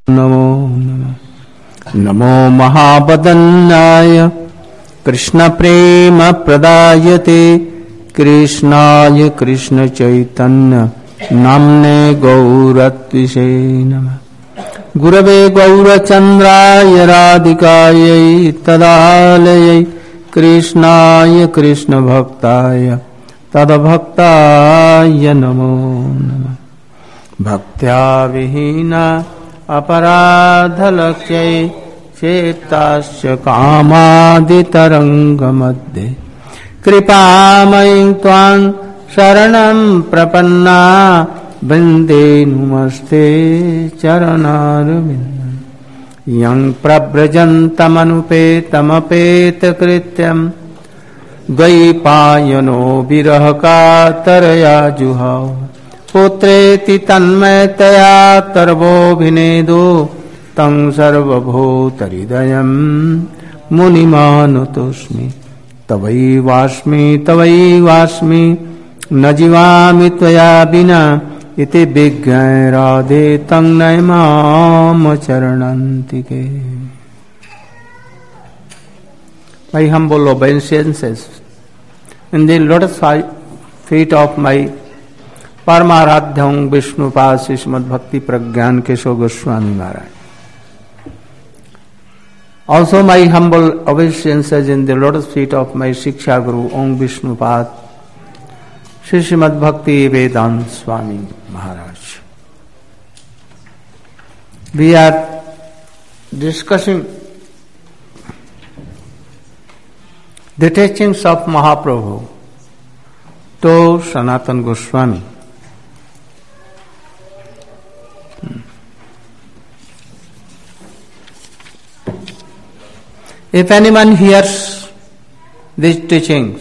नमो नमः। नमो महावदन्नाय कृष्णप्रेमप्रदायते कृष्णाय कृष्णचैतन्य नाम्ने गौरत्विषे नमः। गुरवे गौरचन्द्राय राधिकायै तदालयै कृष्णाय कृष्णभक्ताय तद्भक्ताय नमो नमः। भक्त्या विहीना अपराधलक्ष्यै चेतास्य कामादितरङ्गमध्ये कृपामयीं त्वां शरणं प्रपन्ना वन्दे नमस्ते चरणारविन्दं। यं प्रव्रजन्तमनुपेतमपेतकृत्यं द्वैपायनो विरहकातरया जुहाव पुत्रेति तन्मयतया तर्वोऽभिनेदो तं सर्वभूतहृदयं मुनिमानुतोऽस्मि। तवैवास्मि न जीवामि त्वया विना इति विज्ञाय राधे तं नयमाम चरणन्तिके। My humble obeisances in the lotus feet of my Paramaradhyam Vishnupad Srimad Bhakti Pragyan Keshav Goswami Maharaj. Also my humble obeisances in the lotus feet of my Shiksha Guru Om Vishnupad Srimad Bhakti Vedanta Swami Maharaj. We are discussing the teachings of Mahaprabhu to Sanatana Goswami. If anyone hears these teachings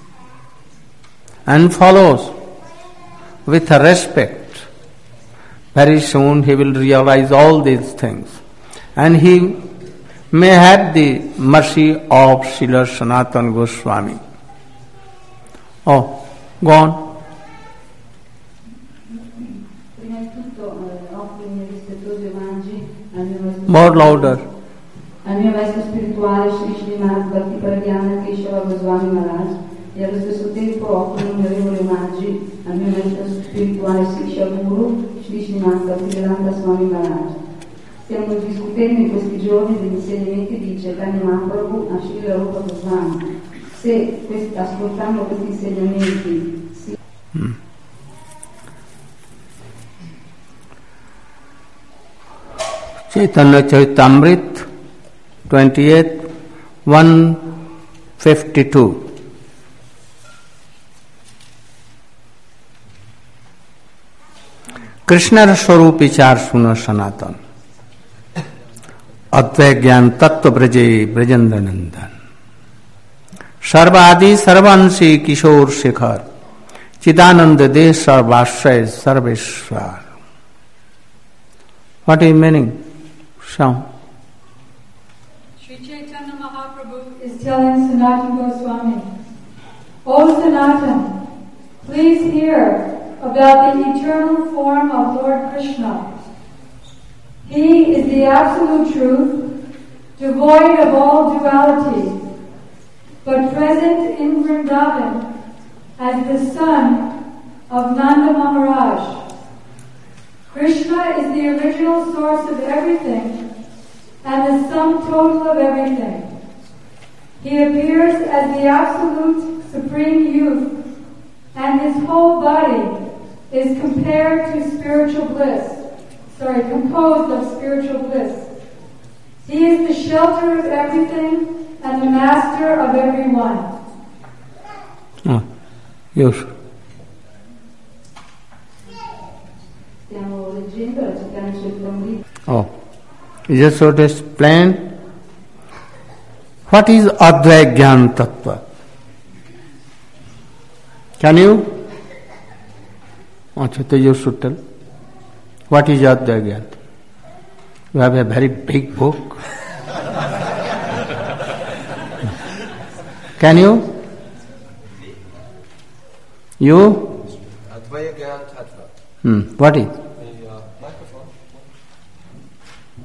and follows with respect, very soon he will realize all these things and he may have the mercy of Srila Sanatana Goswami. Oh, go on. More louder. Al mio maestro spirituale Sri Srimad Bhakti Pragyana Keshava Goswami Maharaj e allo stesso tempo offro innumerevoli omaggi al mio maestro spirituale Shiksha Guru Sri Srimad Bhakti Vedanta Swami Maharaj. Stiamo discutendo in questi giorni degli insegnamenti di Chaitanya Mahaprabhu a Srila Rupa Goswami. Se ascoltando questi insegnamenti Chaitanya Charitamrita 28, 152. Krishna स्वरूप विचार सुनो सनातन अद्वैत ज्ञान तत्व ब्रजे ब्रजेंद्र नंदन सर्वादि सर्वांशी किशोर शेखर चिदानंद देश सर्वाश्रय Sarveshwar. What is meaning? Sound. Is telling Sanatana Goswami, O Sanatana, please hear about the eternal form of Lord Krishna. He is the absolute truth, devoid of all duality, but present in Vrindavan as the son of Nanda Maharaj. Krishna is the original source of everything and the sum total of everything. He appears as the absolute supreme youth, and his whole body is composed of spiritual bliss. He is the shelter of everything and the master of everyone. Yes. stiamo leggendo la Chaitanya Charitamrita. Oh, you just sort of explain what is Advaita Jnana Tattva. Can you? So you should tell. What is Advaita Jnana? You have a very big book. Can you? You? Advaita Jnana Tattva. What is? Microphone.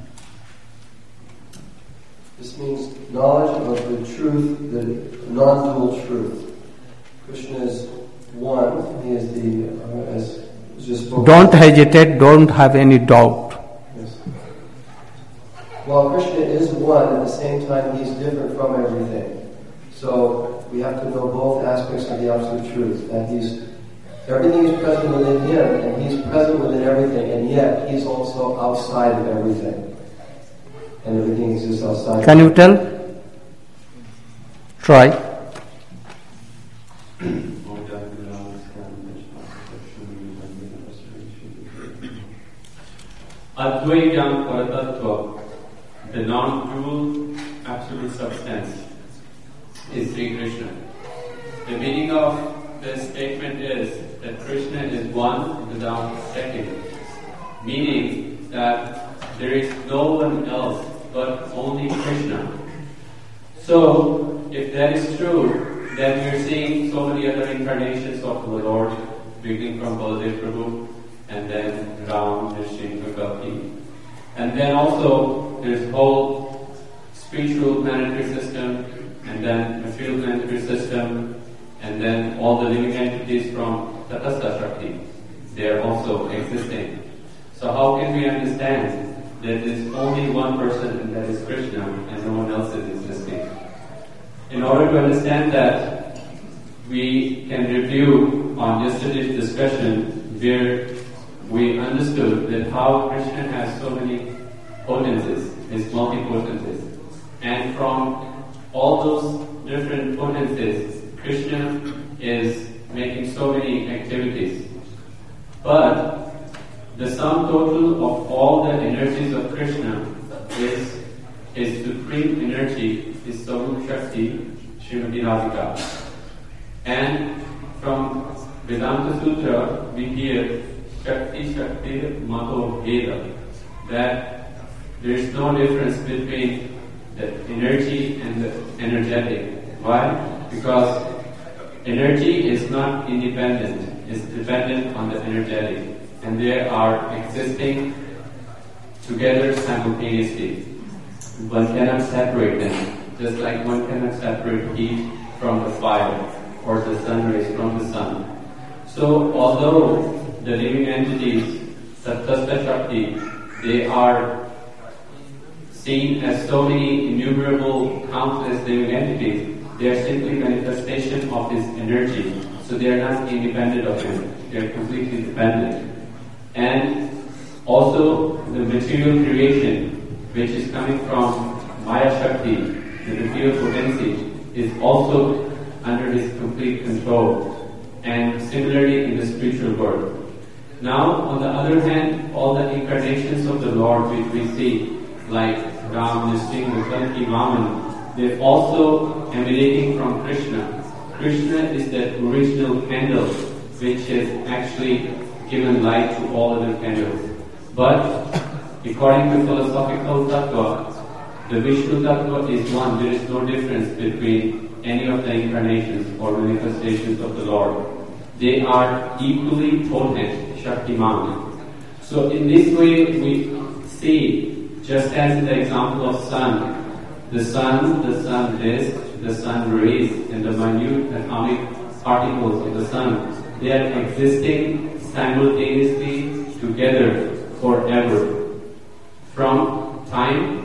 means knowledge of the truth, the non-dual truth. Krishna is one. He is the, as just spoken. Don't hesitate, don't have any doubt. Yes. While Krishna is one, at the same time He's different from everything. So we have to know both aspects of the absolute truth. That everything is present within Him, and He's present within everything, and yet He's also outside of everything. And everything exists outside. Can you tell? Try. Advaita Paratattva, the non-dual absolute substance, is Sri Krishna. The meaning of this statement is that Krishna is one without second, meaning that there is no one else but only Krishna. So, if that is true, then we are seeing so many other incarnations of the Lord, beginning from Baladev Prabhu, and then Ram, Nrsimha, Kalki. And then also, there's whole spiritual planetary system, and then material planetary system, and then all the living entities from Tatastha Shakti. They are also existing. So how can we understand that there is only one person, and that is Krishna, and no one else is existing? In order to understand that, we can review on yesterday's discussion where we understood that how Krishna has so many potencies, his multi-potencies. And from all those different potencies, Krishna is making so many activities. But the sum total of all the energies of Krishna is his supreme energy, his Swarup Shakti, Srimati Radhika. And from Vedanta Sutra, we hear Shakti Shakti Mato Veda, that there is no difference between the energy and the energetic. Why? Because energy is not independent, it's dependent on the energetic, and they are existing together simultaneously. One cannot separate them, just like one cannot separate heat from the fire or the sun rays from the sun. So although the living entities, Tatastha Shakti, they are seen as so many innumerable, countless living entities, they are simply manifestation of his energy. So they are not independent of him. They are completely dependent. And also the material creation, which is coming from Maya Shakti, the material potency, is also under his complete control. And similarly in the spiritual world. Now, on the other hand, all the incarnations of the Lord which we see, like Ram, Nrsimha, Kalki, Vaman, they're also emanating from Krishna. Krishna is that original candle which has actually given light to all other candles. But according to philosophical tattva, the Vishnu tattva is one. There is no difference between any of the incarnations or manifestations of the Lord. They are equally potent, Shaktiman. So in this way we see, just as in the example of sun disk, the sun rays, and the minute atomic particles of the sun, they are existing simultaneously together forever. From time,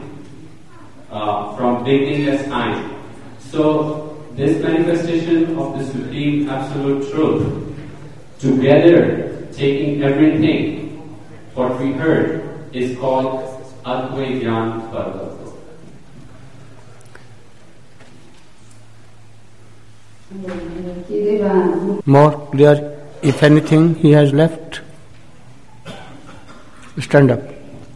from beginning as time. So this manifestation of the supreme absolute truth, together taking everything, what we heard, is called Advaita Paratattva. More clear, if anything he has left, stand up.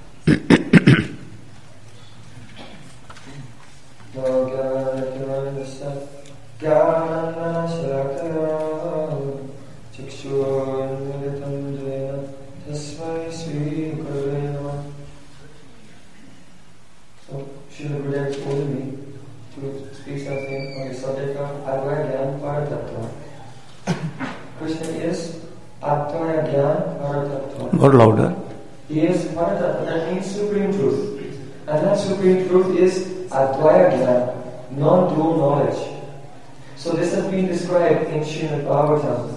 More louder. He is Paratattva, that means supreme truth. And that supreme truth is Advaya Jnana, non-dual knowledge. So this has been described in Srimad Bhagavatam.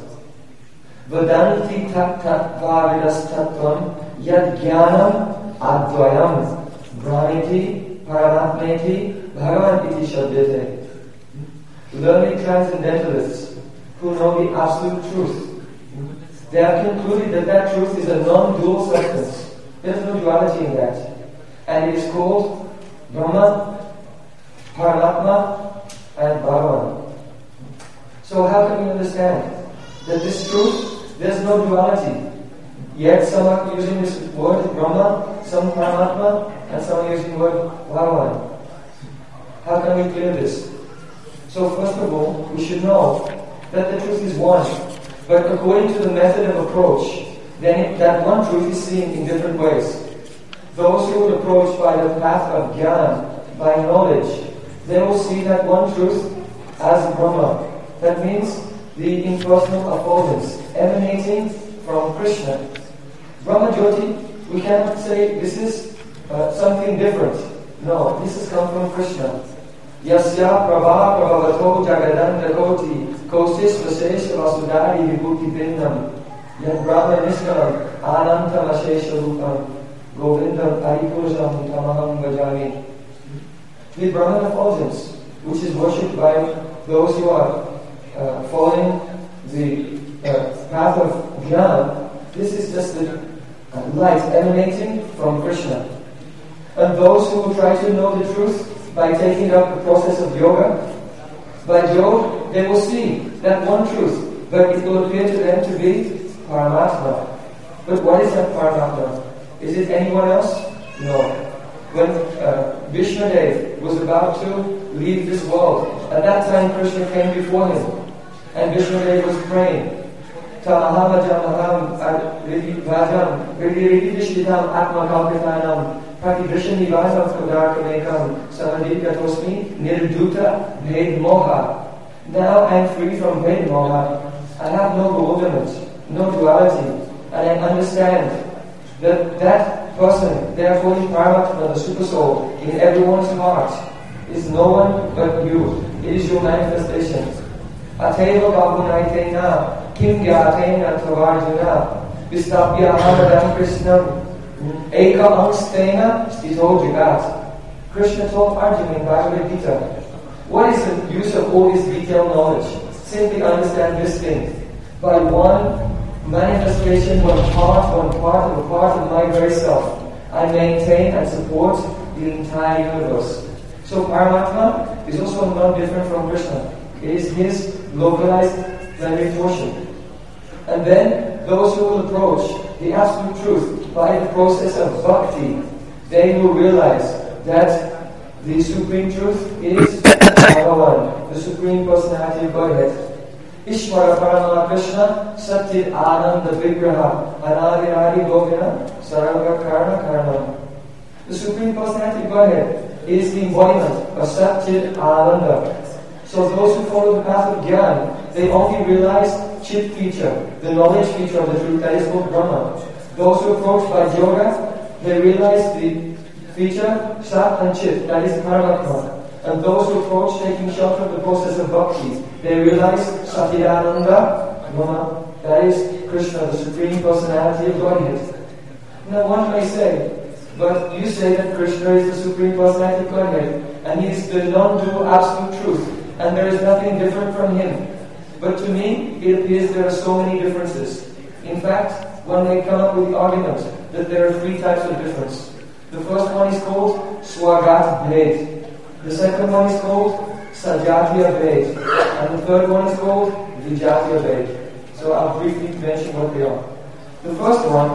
Vadanti tat tat vavidas tattvam yad jnanam advayam brahmiti paramatmeti bhagavan iti shabdete. Learned transcendentalists who know the absolute truth, they have concluded that that truth is a non-dual substance. There is no duality in that. And it is called Brahma, Paramatma, and Bhagavan. So how can we understand that this truth, there's no duality? Yet some are using this word Brahma, some Paramatma, and some are using the word Bhagavan. How can we clear this? So first of all, we should know that the truth is one. But according to the method of approach, then that one truth is seen in different ways. Those who would approach by the path of Jnana, by knowledge, they will see that one truth as Brahma. That means the impersonal effulgence emanating from Krishna. Brahma Jyoti, we cannot say this is something different. No, this has come from Krishna. Yasya prabha prabhavato jagadanta koti kosis vasesha vasudari vibhuti pindam yad brahma niskaram anantam ashesha rupam govindam paripurusam tamaham bhajami. The Brahman effulgence, which is worshipped by those who are following the path of Jnana, this is just the light emanating from Krishna. And those who will try to know the truth by taking up the process of yoga, by yoga, they will see that one truth, but it will appear to them to be Paramatma. But what is that Paramatma? Is it anyone else? No. When Vishnudev was about to leave this world, at that time Krishna came before him, and Vishnudev was praying. Tamahamajamaham vajam viridishidam atmakalpitanam Prativrishanivasam Kodarkamekam Samadikatosmi Nirduta Bhed Moha. Now I am free from Bhed Moha. I have no bewilderment, no duality, and I understand that that person, therefore in Paramatma, the Super Soul, in everyone's heart, is no one but you. It is your manifestation. Ateva Babunaitena Kim Gyatena Tavarjuna Vistapya Hamadam Krishnam Eka Angstena Stito Jagat. Krishna told Arjuna in Bhagavad Gita, what is the use of all this detailed knowledge? Simply understand this thing. By one manifestation, one part of my very self, I maintain and support the entire universe. So Paramatma is also not different from Krishna. It is his localized plenary portion. And then those who will approach the absolute truth by the process of bhakti, they will realize that the supreme truth is Bhagavan, the supreme personality of Godhead. Ishvara Parama Krishna Satyad Ananda Vigraha Anadiradi Govina Saranga Karna Karnam. The supreme personality of Godhead is the embodiment of Satyad Ananda. So those who follow the path of Jnana, they only realize Chit feature, the knowledge feature of the truth, that is called Brahma. Those who approach by yoga, they realize the feature Sat and Chit, that is Paramatma. And those who approach taking shelter of the process of bhakti, they realize Satchidananda Brahma, that is Krishna, the supreme personality of Godhead. Now one may say, but you say that Krishna is the supreme personality of Godhead, and he is the non-dual absolute truth, and there is nothing different from him. But to me, it appears there are so many differences. In fact, one may come up with the argument that there are three types of difference. The first one is called Swagat Bhed. The second one is called Sajatiya Bhed. And the third one is called Vijatiya Bhed. So I'll briefly mention what they are. The first one,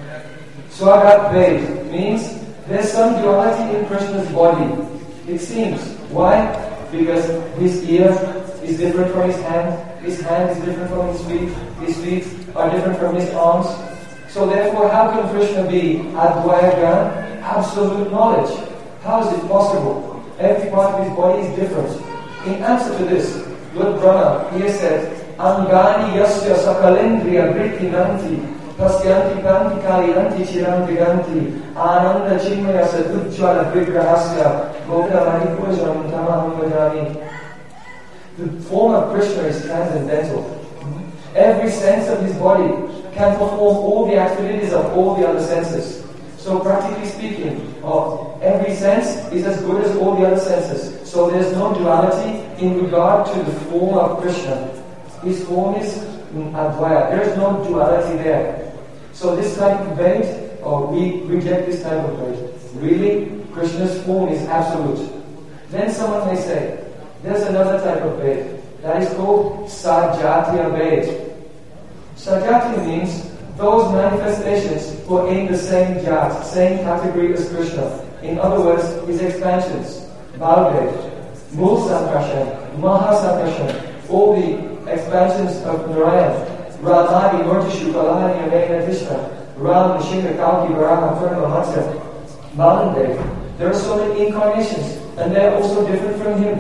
Swagat Bhed, means there's some duality in Krishna's body. It seems. Why? Because his ear is different from his hand is different from his feet are different from his arms. So therefore, how can Krishna be Advaya Jnana, absolute knowledge? How is it possible? Every part of his body is different. In answer to this, Lord Brahma, he has said, Angani yasya sakalendriya vritti nanti Pasyanti Panti Kaliyanti Chiram Viganti Ananda Chinmaya Sadujjvala Vigrahasya Govinda Manipurjam Tamaham Vajami. The form of Krishna is transcendental. Every sense of his body can perform all the activities of all the other senses. So practically speaking, every sense is as good as all the other senses. So there's no duality in regard to the form of Krishna. His form is Advaya. There is no duality there. So this type of Ved, we reject this type of Ved. Really, Krishna's form is absolute. Then someone may say, there's another type of Ved. That is called Sajatiya Ved. Sajatiya means those manifestations who are in the same jat, same category as Krishna. In other words, his expansions. Balved, Mul Samprashan, Maha Samprashan, all the expansions of Narayan. Ramadi, Murtishu, Kalani, Amena, Krishna, Ram, Nishinga, Kalki, Varaha, Purna, Matsya, Malandev. There are so many incarnations, and they are also different from him.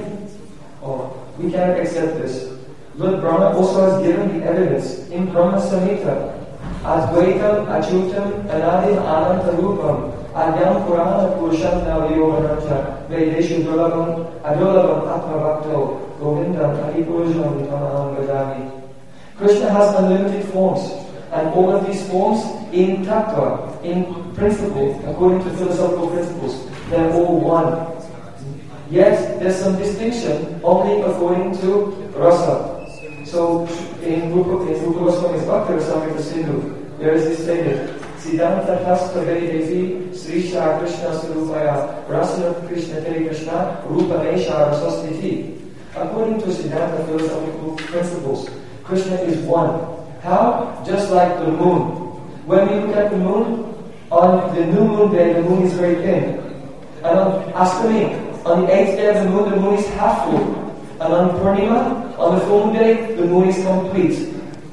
We cannot accept this. Lord Brahma also has given the evidence in Brahma Samhita. Advaitam, Achutam, Anadim, Ananta Rupam, Adyam Purana Purusham Navayogananta, Vedeshu Dulabam, Adulabam Atma Bhakto, Govindam, Adipurujam, Tamaham Gajami. Krishna has unlimited forms, and all of these forms in tattva, in principle, according to philosophical principles, they're all one. Yet there's some distinction only according to rasa. So in Rupa Goswami's Bhakti Rasamrita Sindhu, there is this statement: Siddhanta Tasta Vedevi Sri Shah Krishna Surupaya Rasana Krishna Teri Krishna Rupa Nesha Rasastiti. According to Siddhanta philosophical principles, Krishna is one. How? Just like the moon. When we look at the moon, on the new moon day, the moon is very thin. And on Ashtami, on the 8th day of the moon is half full. And on Purnima, on the full moon day, the moon is complete.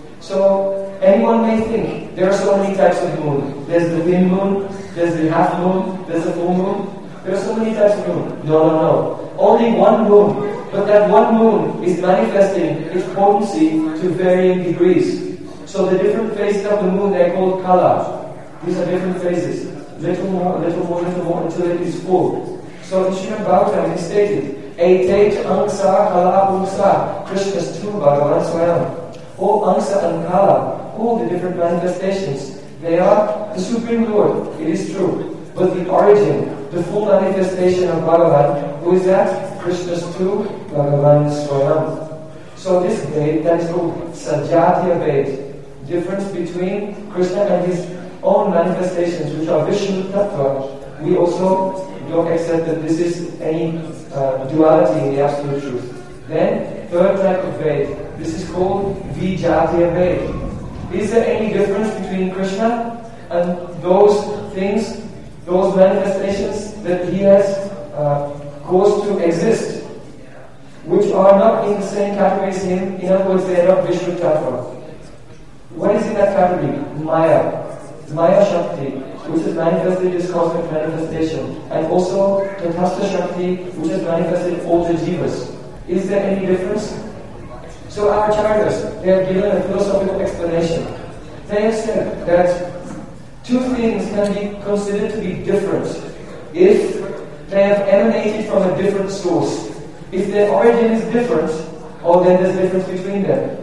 So anyone may think there are so many types of moon. There's the thin moon, there's the half moon, there's the full moon. There are so many types of moon. No. Only one moon. But that one moon is manifesting its potency to varying degrees. So the different phases of the moon, they're called kala. These are different phases. Little more, until it is full. So in Srimad Bhagavatam it is stated, Ete Angsa Kala Ungsa, Krishna's two Bhagavan Swayam. All Angsa and Kala, all the different manifestations, they are the Supreme Lord. It is true. But the origin, the full manifestation of Bhagavan, who is that? Krishna's two Bhagavan Swayam. So this Ved, that is called Sajatiya Ved, difference between Krishna and his own manifestations, which are Vishnu Tattva, we also don't accept that this is any duality in the absolute truth. Then, third type of Ved, this is called Vijatiya Ved. Is there any difference between Krishna and those things, those manifestations that he has caused to exist, which are not in the same category as him? In other words, they are not Vishnu Tattva. What is in that category? Maya. Maya Shakti, which has manifested this cosmic manifestation, and also Tatastha Shakti, which has manifested all the jivas. Is there any difference? So our acharyas, they have given a philosophical explanation. They have said that two things can be considered to be different if they have emanated from a different source. If their origin is different, or then there's difference between them.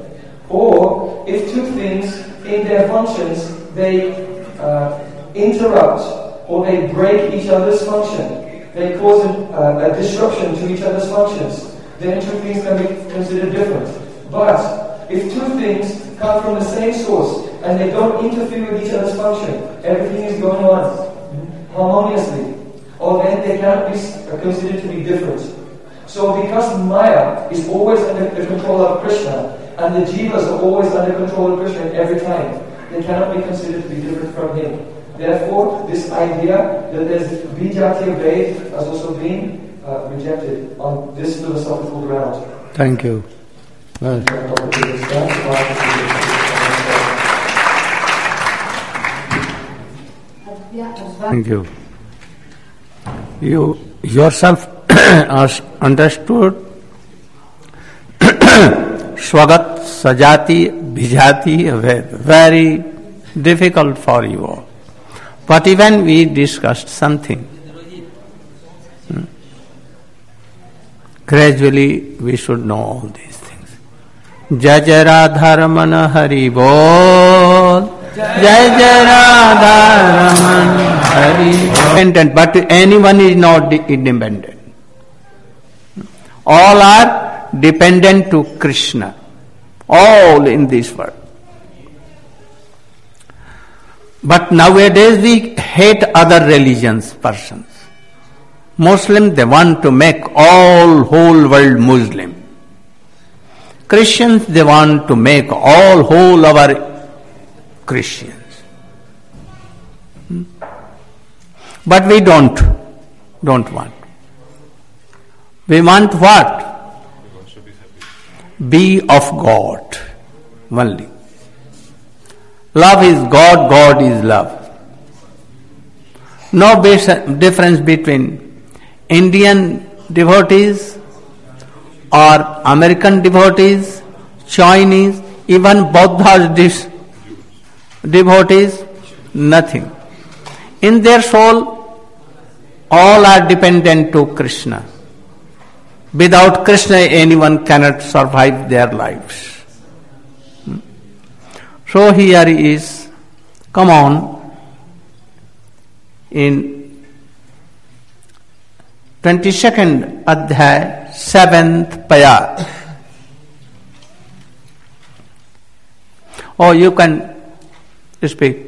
Or if two things in their functions, they interrupt or they break each other's function. They cause a disruption to each other's functions. Then two things can be considered different. But if two things come from the same source and they don't interfere with each other's function, everything is going on harmoniously, or then they cannot be considered to be different. So because Maya is always under the control of Krishna, and the jivas are always under control of Krishna every time, they cannot be considered to be different from him. Therefore, this idea that there's Vijatiya Ved has also been rejected on this philosophical ground. Thank you. Well. Thank you. You yourself understood Swagat Sajati Vijati Ved. Very difficult for you all. But even we discussed something. Gradually we should know all these things. Jai Jai Radha Ramana Hari Bol. Jai Jai Radha Ramana Hari Bol. Independent, but anyone is not independent. All are dependent to Krishna. All in this world. But nowadays we hate other religions, persons. Muslims, they want to make whole world Muslim. Christians, they want to make whole our Christians. But we don't want. We want what? Be of God only. Love is God, God is love. No difference between Indian devotees or American devotees, Chinese, even Buddha's devotees, nothing. In their soul, all are dependent to Krishna. Without Krishna, anyone cannot survive their lives. So here is, come on, in 22nd Adhyay, 7th Paya. Oh, you can speak.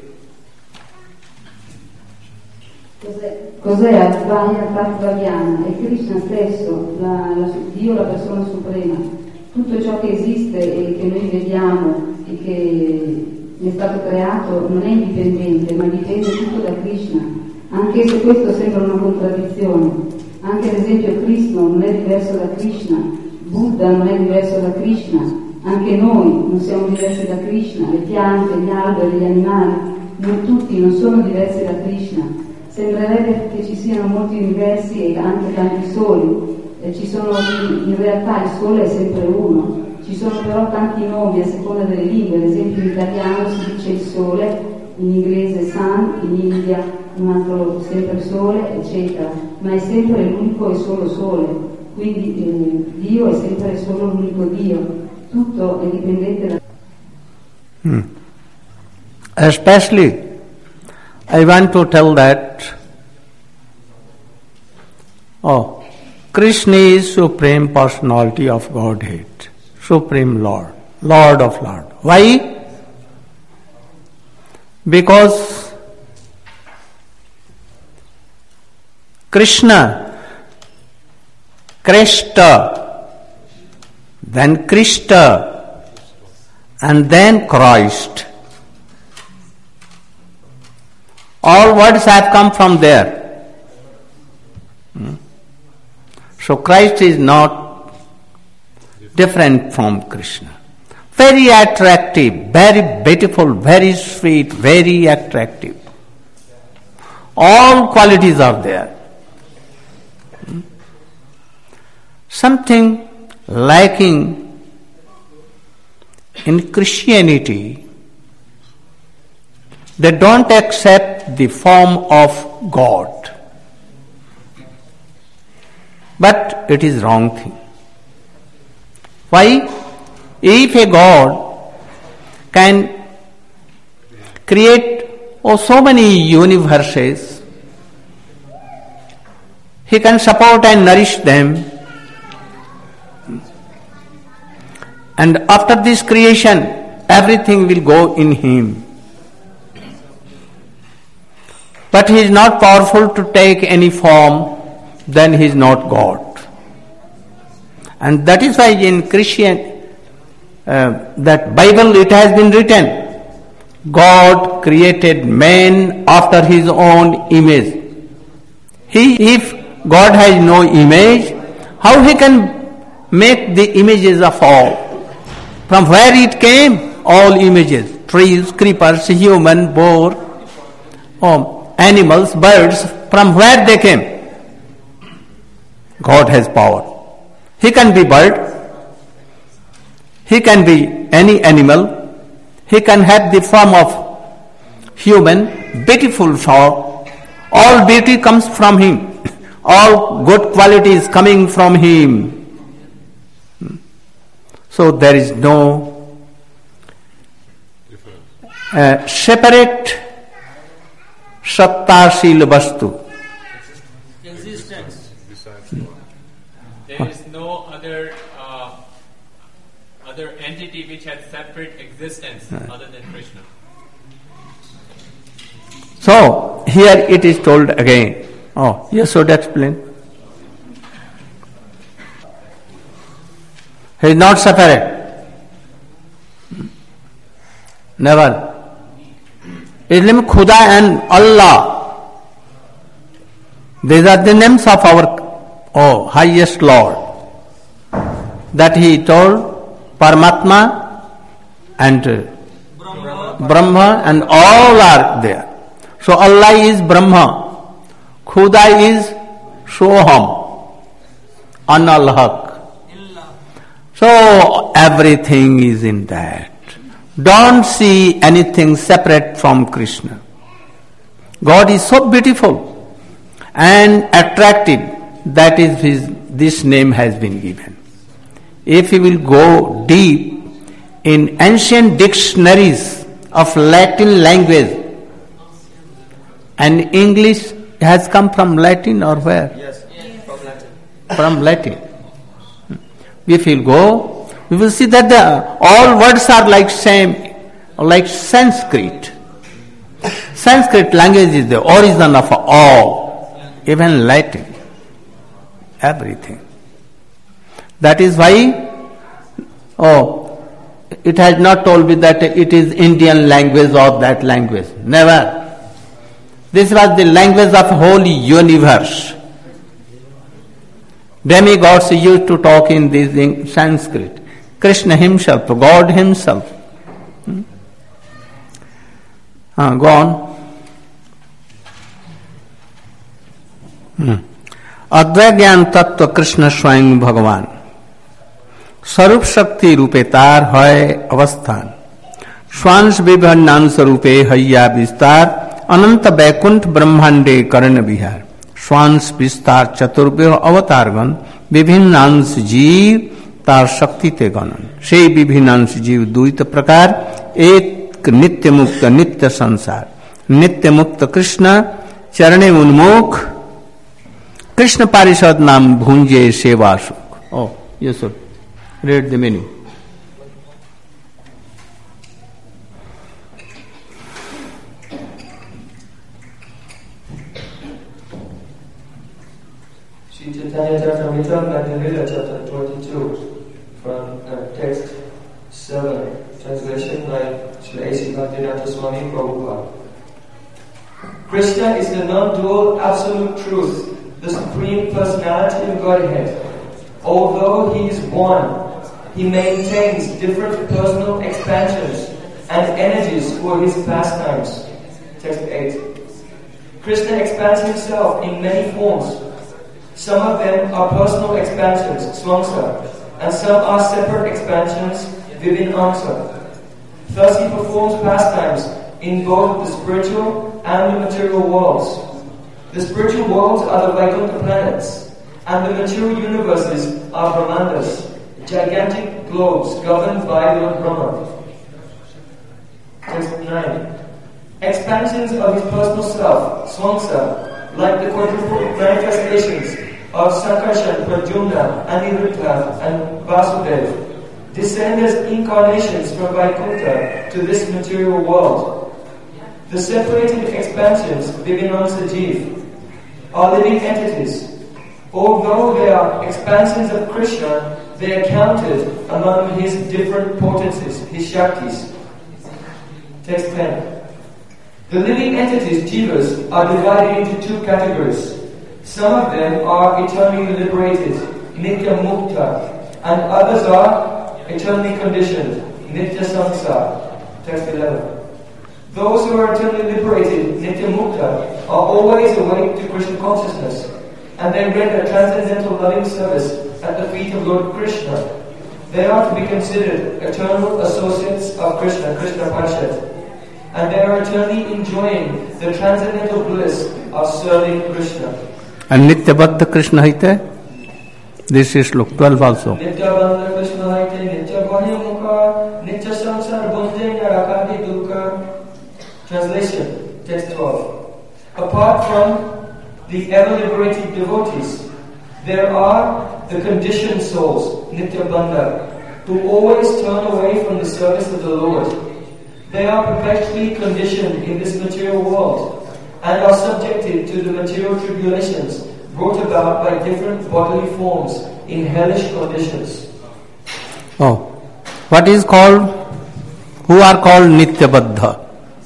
Cos'è Advaita Tattvajnana? È Krishna stesso, Dio, la persona suprema. Tutto ciò che esiste e che noi vediamo e che è stato creato non è indipendente, ma dipende tutto da Krishna. Anche se questo sembra una contraddizione. Anche ad esempio Krishna non è diverso da Krishna, Buddha non è diverso da Krishna, anche noi non siamo diversi da Krishna, le piante, gli alberi, gli animali, non tutti non sono diversi da Krishna. Sembrerebbe che ci siano molti universi e anche tanti soli, in realtà il sole è sempre uno, ci sono però tanti nomi a seconda delle lingue, ad esempio in italiano si dice il sole, in inglese sun, in India un altro sempre sole, eccetera, ma è sempre l'unico e solo sole, quindi Dio è sempre solo l'unico Dio, tutto è dipendente da... Especially, I want to tell that, Krishna is Supreme Personality of Godhead, Supreme Lord, Lord of Lord. Why? Because Krishna, Krishna, then Krishna, and then Christ. All words have come from there. So Christ is not different from Krishna. Very attractive, very beautiful, very sweet, very attractive. All qualities are there. Something lacking in Christianity, they don't accept the form of God. But it is wrong thing. Why? If a God can create so many universes, He can support and nourish them. And after this creation, everything will go in Him. But He is not powerful to take any form, then He is not God. And that is why in Christian, that Bible, it has been written, God created man after His own image. If God has no image, how He can make the images of all? From where it came? All images, trees, creepers, human, boar, animals, birds, from where they came? God has power. He can be bird, He can be any animal, He can have the form of human, beautiful form. All beauty comes from him. All good qualities coming from him. So there is no separate Sattashil Vastu. Existence. There is no other entity which has separate existence other than Krishna. So here it is told again. Oh, Yashoda explain. He is not separate. Never. His name Khuda and Allah. These are the names of our highest Lord. That he told Paramatma and Brahma and all are there. So Allah is Brahma. Khuda is Soham. Anal-Haq. So everything is in that. Don't see anything separate from Krishna. God is so beautiful and attractive. That is this name has been given. If you will go deep in ancient dictionaries of Latin language, and English has come from Latin or where? Yes, from Latin. From Latin. If you go, we will see that all words are like same, like Sanskrit. Sanskrit language is the origin of all, even Latin, everything. That is why, it has not told me that it is Indian language or that language. Never. This was the language of whole universe. Demigods used to talk in this Sanskrit. Krishna himself, God himself. Go on. अद्वैत ज्ञान तत्व कृष्ण स्वयं भगवान स्वरूप शक्ति रूपे तार है अवस्थान स्वांश विभिन्नांश रूपे हैया विस्तार अनंत वैकुंठ ब्रह्मांडे कर्ण विहार स्वांश विस्तार चतुर्व्यूह अवतारगण विभिन्नांश जीव तार शक्ति ते गणन से विभिन्नांश जीव द्वैत प्रकार एक नित्य मुक्त नित्य संसार नित्य मुक्त कृष्ण चरणे उन्मुख कृष्ण पारिषद नाम भुंजे सेवा सुख. Oh, yes sir. Read the meaning. Sri Chaitanya Charitamrita, Madhya chapter 22, from text 7, translation by Sri A.C. Bhaktivedanta Swami Prabhupada. Krishna is the non-dual absolute truth, the supreme personality of Godhead. Although he is one, he maintains different personal expansions and energies for his pastimes. Text 8. Krishna expands himself in many forms. Some of them are personal expansions, svamsa, and some are separate expansions, vibhinamsa. Thus he performs pastimes in both the spiritual and the material worlds. The spiritual worlds are the Vaikuntha planets, and the material universes are Brahmandas, gigantic globes governed by Lord Brahma. Text 9. Expansions of his personal self, svamsa, like the quadruple manifestations of Sankarshan, Pradyumna, Aniruddha, and Vasudev, descend as incarnations from Vaikuntha to this material world. The separated expansions, Vibhinamsa Jiv, are living entities. Although they are expansions of Krishna, they are counted among his different potencies, his Shaktis. Text 10. The living entities, Jivas, are divided into two categories. Some of them are eternally liberated, Nitya Mukta, and others are eternally conditioned, Nitya Samsara. Text 11. Those who are eternally liberated, Nitya Mukta, are always awake to Krishna consciousness, and they render transcendental loving service at the feet of Lord Krishna. They are to be considered eternal associates of Krishna, Krishna Parishad. and they are eternally enjoying the transcendental bliss of serving Krishna. And Nitya-baddha Krishna haite? This is Slok 12 also. Nitya-baddha Krishna haite, Nitya-bahya mukha, Nitya samsar bundhe narakati dukha. Translation, text 12. Apart from the ever-liberated devotees, there are the conditioned souls, Nitya-bandha, who always turn away from the service of the Lord. They are perpetually conditioned in this material world and are subjected to the material tribulations brought about by different bodily forms in hellish conditions. Oh, what is called, who are called Nitya-baddha?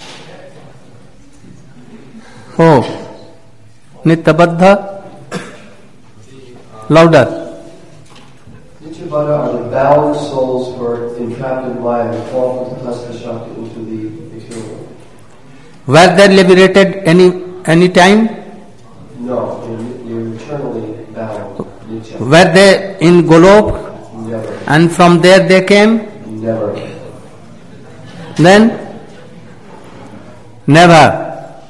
Oh, Nitya-baddha? Louder. Nitya-baddha are the bound souls who are entrapped in Maya and fall from the Tasta Shakti into the material world. Were they liberated any time? No, you're eternally bound. Nitya. Were they in Golok? Never. And from there they came? Never. Then? Never.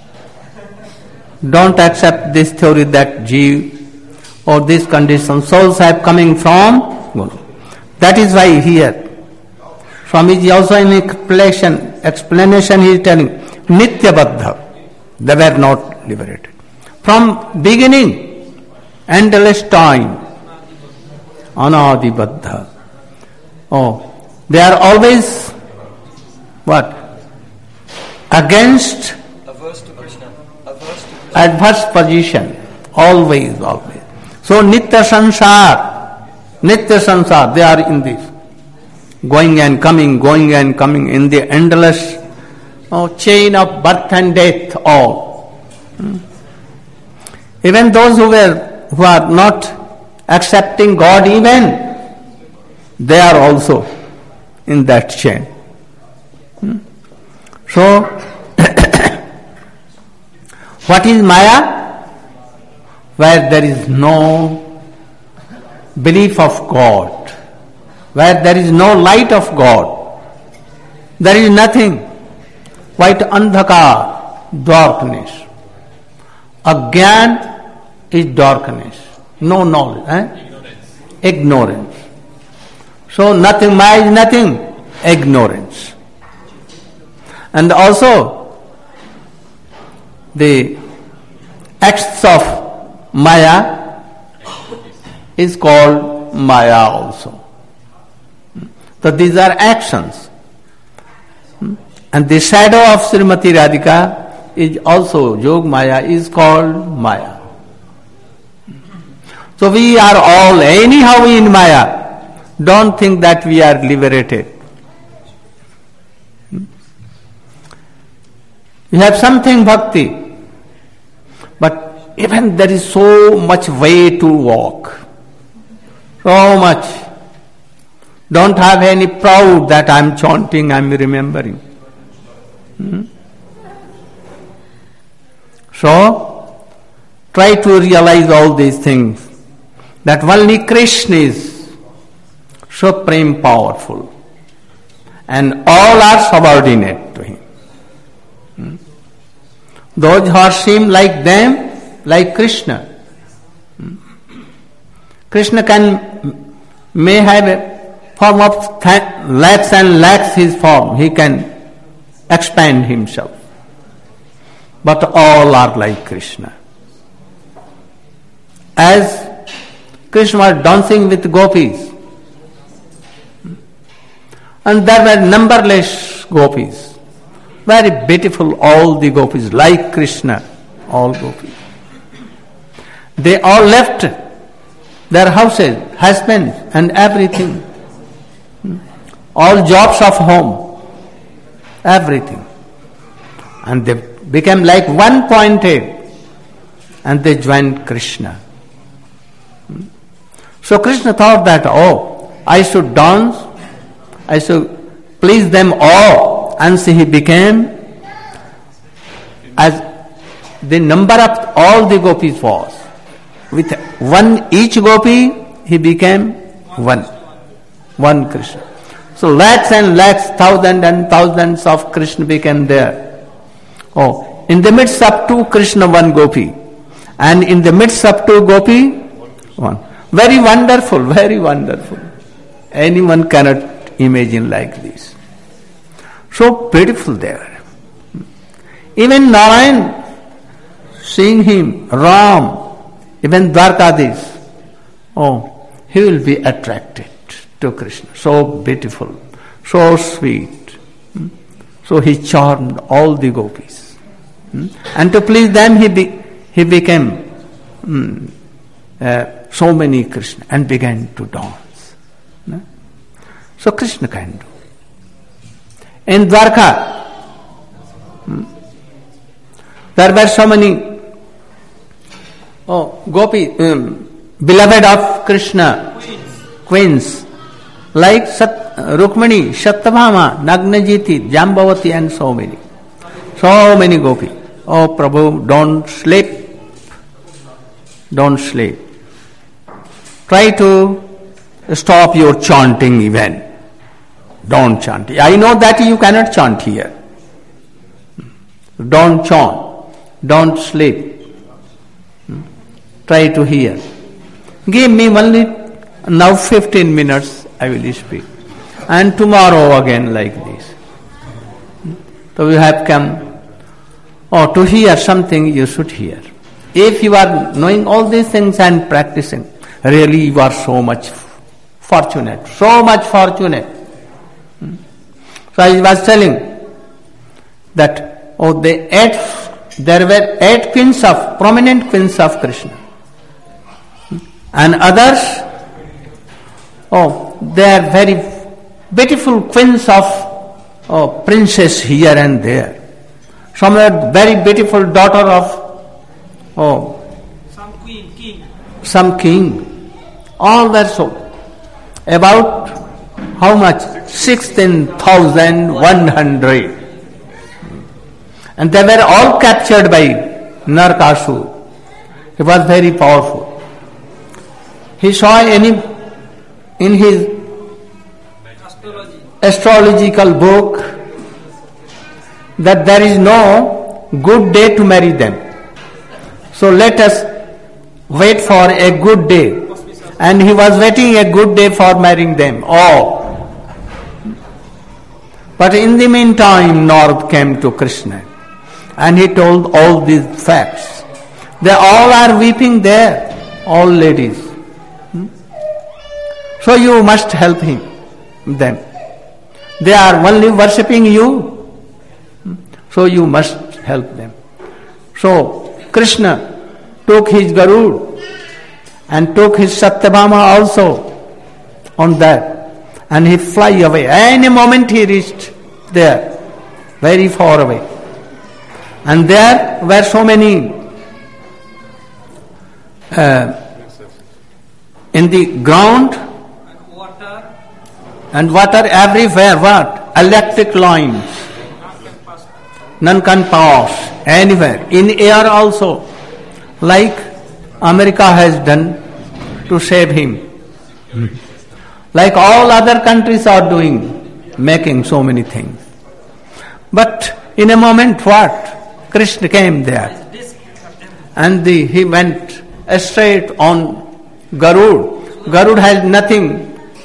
Don't accept this theory that Jeev or this condition, souls are coming from Golok. That is why here, Swamiji also in explanation he is telling, Nitya-baddha, they were not liberated. From beginning, endless time, Anadi-baddha. Oh, they are always, what? Against Averse to Krishna. adverse position. Always. So Nitya Sansar, they are in this. Going and coming in the endless chain of birth and death all. Even those who are not accepting God even, they are also in that chain. So, what is Maya? Where there is no belief of God, where there is no light of God, there is nothing. White andhakar, darkness. Agyan is darkness, no knowledge, ignorance. So nothing, Maya is nothing, ignorance. And also the acts of Maya is called Maya also. So these are actions. And the shadow of Srimati Radhika is also, Yog Maya is called Maya. So we are all anyhow in Maya. Don't think that we are liberated. We have something bhakti, but even there is so much way to walk. So much. Don't have any proud that I am chanting, I am remembering. So, try to realize all these things. That only Krishna is supreme powerful. And all are subordinate to him. Those who seem like them, like Krishna. Krishna may have a form of lakhs and lakhs his form. He can expand himself. But all are like Krishna. As Krishna was dancing with gopis, and there were numberless gopis. Very beautiful, all the gopis, like Krishna, all gopis. They all left their houses, husbands, and everything. All jobs of home, everything. And they became like one pointed, and they joined Krishna. So Krishna thought that, I should dance, I should please them all. And so he became, as the number of all the gopis was, with one each gopi, he became one Krishna. So lakhs and lakhs, thousands and thousands of Krishna became there. Oh, in the midst of two Krishna, one gopi. And in the midst of two gopi, one. Very wonderful, very wonderful. Anyone cannot imagine like this. So beautiful there. Even Narayan, seeing him, Ram, even Dwarkadish, oh, he will be attracted to Krishna. So beautiful, so sweet. So he charmed all the gopis. And to please them, he became so many Krishna and began to dance. So Krishna can do. In Dwarka, there were so many gopi, beloved of Krishna, queens, like Rukmini, Satyabhama, Nagnajiti, Jambavati, and so many. So many gopi. Oh Prabhu, don't sleep. Don't sleep. Try to stop your chanting even. Don't chant. I know that you cannot chant here. Don't chant. Don't sleep. Try to hear. Give me only now 15 minutes, I will speak. And tomorrow again like this. So we have come to hear something, you should hear. If you are knowing all these things and practicing, really you are so much fortunate. So much fortunate. So I was telling that there were 8 queens of, prominent queens of Krishna. And others, they are very beautiful queens of princess here and there. Some are very beautiful daughter of some king. All were so. About how much? 16,100. And they were all captured by Narakasura. He was very powerful. He saw in his astrological book that there is no good day to marry them. So let us wait for a good day. And he was waiting a good day for marrying them all. But in the meantime, Narad came to Krishna and he told all these facts. They all are weeping there, all ladies. So you must help them. They are only worshipping you. So you must help them. So Krishna took his Garud and took his Satyabhama also on that. And he fly away. Any moment he reached there, very far away. And there were so many in the ground and water everywhere. What? Electric lines. None can pass anywhere. In air also, like America has done to save him. Like all other countries are doing, making so many things. But in a moment, what? Krishna came there. And he went straight on Garud. Garud has nothing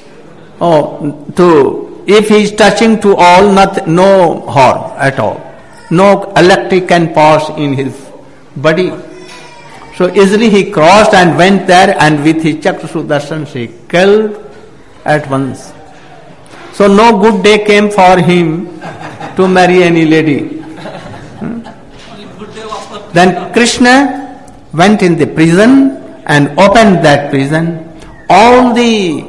if he is touching to all, no harm at all. No electric can pass in his body. So easily he crossed and went there, and with his Chakra Sudarshan he killed at once. So no good day came for him to marry any lady. Then Krishna went in the prison and opened that prison. All the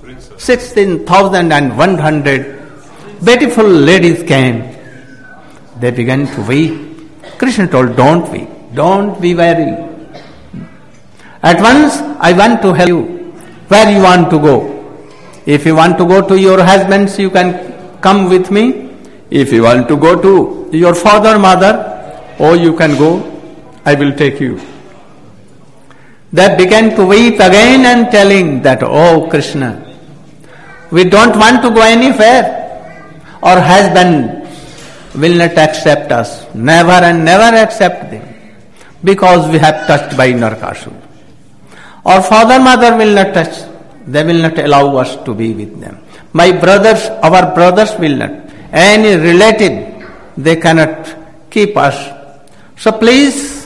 16,100 beautiful ladies came. They began to weep. Krishna told, don't weep, don't be worried. At once, I want to help you. Where you want to go? If you want to go to your husbands, you can come with me. If you want to go to your father, mother, you can go, I will take you. They began to weep again and telling that, oh Krishna, we don't want to go anywhere. Our husband will not accept us. Never and never accept them. Because we have touched by Narakasura. Our father, mother will not touch. They will not allow us to be with them. My brothers, our brothers will not. Any relative, they cannot keep us. So please,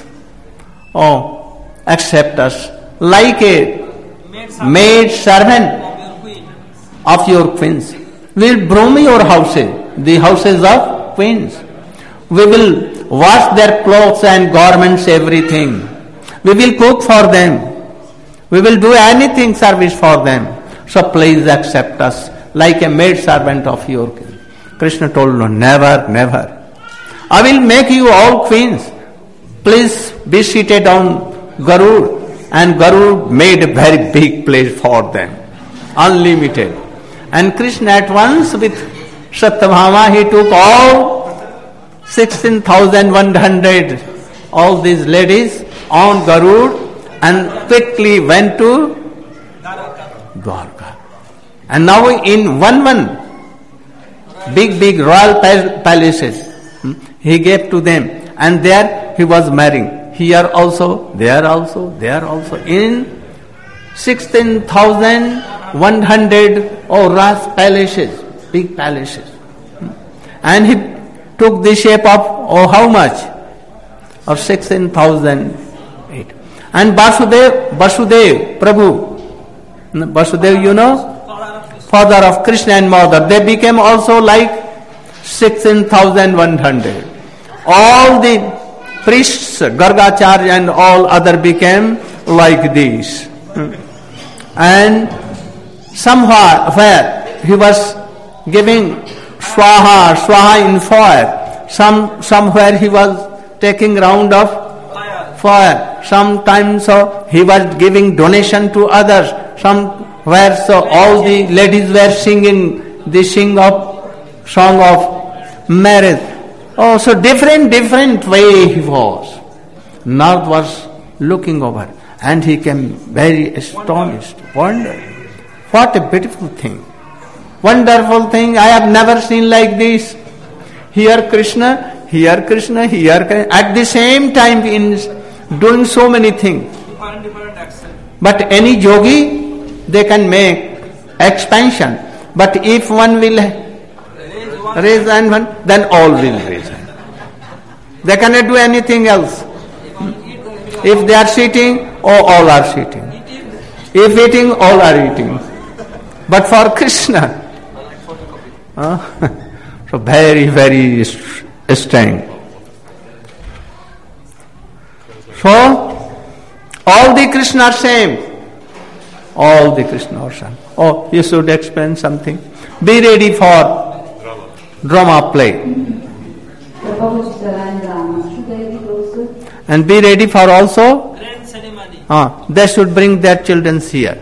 accept us like a maid servant of your queens. We will broom your houses, the houses of queens. We will wash their clothes and garments, everything. We will cook for them. We will do anything service for them. So please accept us like a maid servant of your king. Krishna told, no, never, never. I will make you all queens. Please be seated on Garud. And Garud made a very big place for them. Unlimited. And Krishna at once with Satyabhama, he took all 16,100, all these ladies on Garud and quickly went to Dwarka. And now in one big royal palaces, he gave to them. And there he was marrying. Here also, there also, there also. In 16,100 Ras palaces, big palaces. And he took the shape of, how much? Of 16,008. And Vasudev, Prabhu, Vasudev, you know, father of Krishna and mother, they became also like 16,100. All the priests, Gargacharya and all other became like this. And somewhere he was giving swaha in fire. Somewhere he was taking round of fire. Sometimes he was giving donation to others. Somewhere all the ladies were singing the song of marriage. So different way he was. Narad was looking over and he came very astonished, wondered. What a beautiful thing. Wonderful thing. I have never seen like this. Here Krishna, here Krishna, here Krishna. At the same time in doing so many things. But any yogi, they can make expansion. But if one will raise and one, then all will raise. They cannot do anything else. If they are sitting, all are sitting. If eating, all are eating. But for Krishna, so very strange. So, all the Krishna are same. All the Krishna are same. You should explain something. Be ready for drama play. And be ready for also they should bring their children here.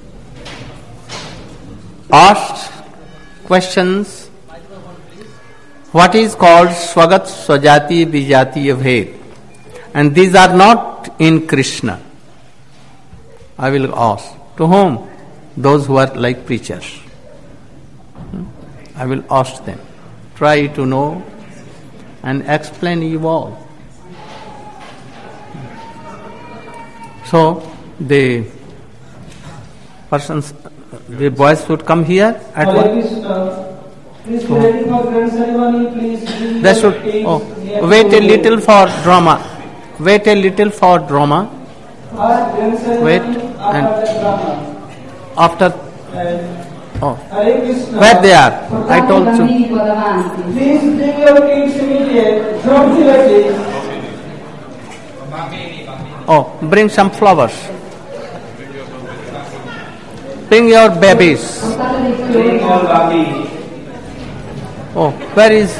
Ask questions. What is called Swagat, Swajati, Vijati, Bhed. And these are not in Krishna. I will ask. To whom? Those who are like preachers. I will ask them. Try to know and explain you all. So the persons, the boys should come here at once. Please be ready for grand ceremony. Please. They should wait a little for drama. Wait a little for drama. Wait and after. Where they are? I told you. Please bring your kids immediately. Don't be ready. Bring some flowers. Bring your babies. Bring your baby. Where is?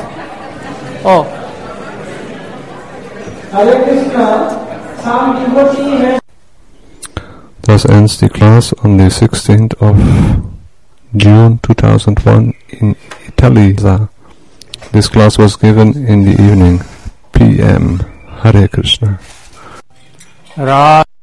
Hare Krishna. Some devotee has. Thus ends the class on the 16th of June 2001 in Italy. This class was given in the evening, p.m. Hare Krishna.